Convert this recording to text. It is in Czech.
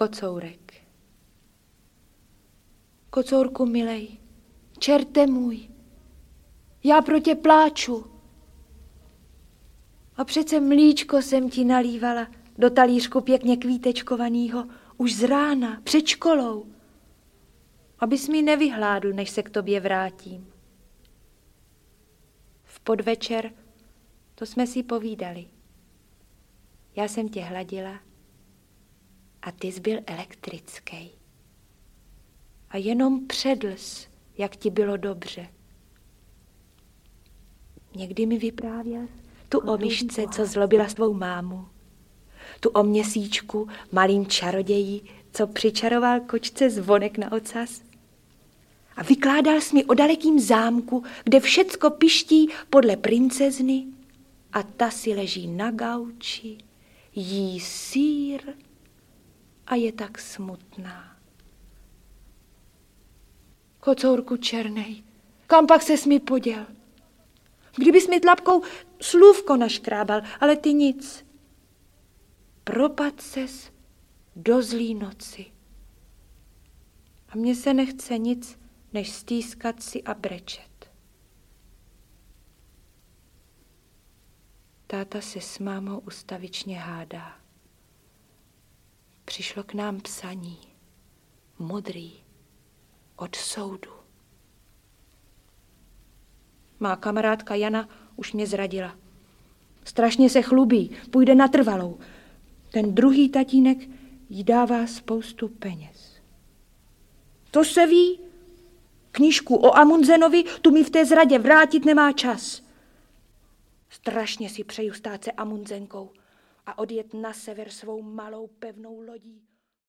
Kocourek. Kocourku milej, čerte můj, já pro tě pláču. A přece mlíčko jsem ti nalívala do talířku pěkně kvítečkovanýho už z rána, před školou, abys mi nevyhládl, než se k tobě vrátím. V podvečer to jsme si povídali. Já jsem tě hladila a ty jsi byl elektrický. A jenom předls, jak ti bylo dobře. Někdy mi vyprávěl tu o myšce, co zlobila svou mámu. Tu o Měsíčku, malým čaroději, co přičaroval kočce zvonek na ocas. A vykládal jsi mi o dalekým zámku, kde všecko piští podle princezny a ta si leží na gauči, jí sýr a je tak smutná. Kocourku černej, kam pak ses mi poděl? Kdybys mi tlapkou slůvko naškrábal, ale ty nic. Propad ses do zlý noci. A mně se nechce nic, než stýskat si a brečet. Táta se s mámou ustavičně hádá. Přišlo k nám psaní, modrý, od soudu. Má kamarádka Jana už mě zradila. Strašně se chlubí, půjde na trvalou. Ten druhý tatínek jí dává spoustu peněz. To se ví. Knížku o Amundsenovi tu mi v té zradě vrátit nemá čas. Strašně si přeju stát se Amundsenkou a odjet na sever svou malou pevnou lodí.